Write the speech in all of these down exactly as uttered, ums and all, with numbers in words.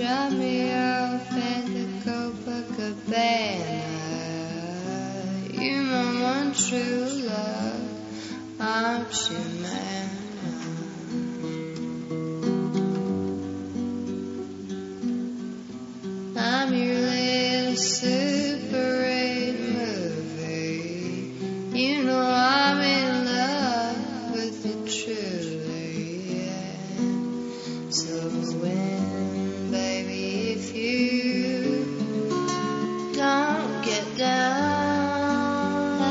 Drop me off at the Copacabana. You're my one true love, aren't you, man? I'm your little Super eight movie. You know I'm in love with you truly, yeah. So when, baby, if you don't get down,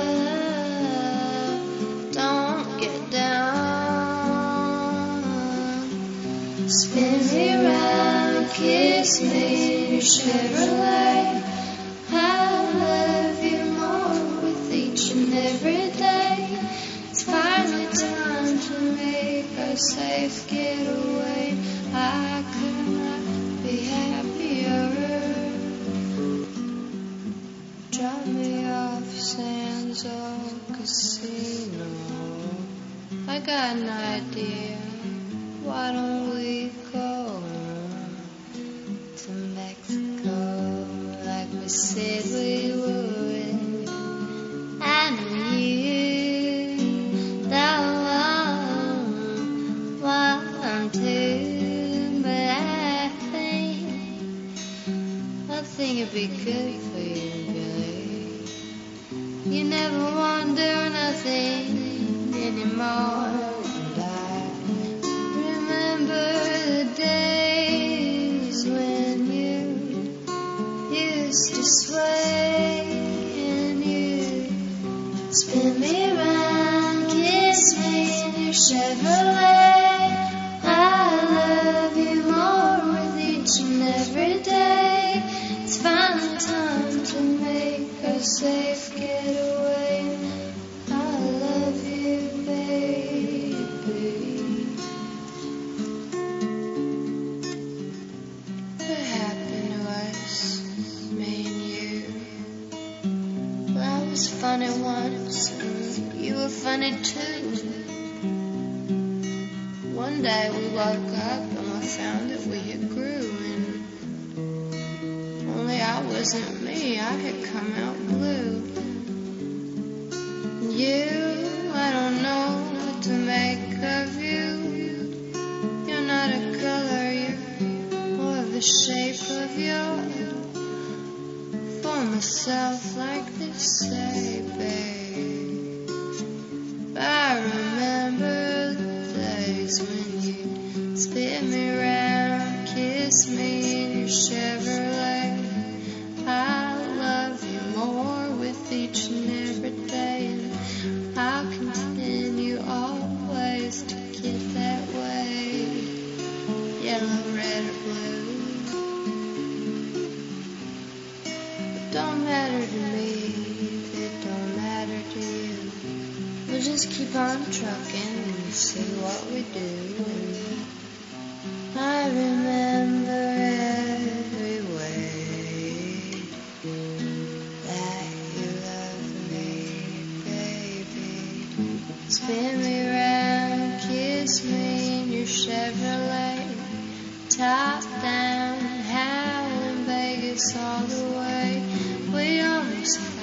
don't get down, spin me round, kiss me in your Chevrolet. I love you more with each and every day. It's finally time to make our safe getaway. I could not be happier. Drop me off Sands Casino. I got an idea. Why don't we go to Mexico like we said we would? I knew you don't want to, but I think I think it'd be good for you, Billy. You never want to do nothing anymore. And I remember the days when you used to sway and you spin me round, kiss me in your Chevrolet. I love you more with each and every day. It's finally time to make a safe getaway. I love you, baby. What happened to us, me and you? Well, I was funny once, and you were funny too. One day we woke up and we found that we had grew, and only I wasn't me, I had come out blue. You, I don't know what to make of you. You're not a color, you're more of the shape of your. For myself like they say, babe. I remember the days when you spin me round, kiss me in your Chevrolet. I love you more with each and every day, and I'll continue always to get that way. Yellow, red, or blue, it don't matter to me if it don't matter to you. We'll just keep on trucking and see what we do. And I remember every way that you love me, baby. Spin me round, kiss me in your Chevrolet. Top down, howling Vegas all the way. We almost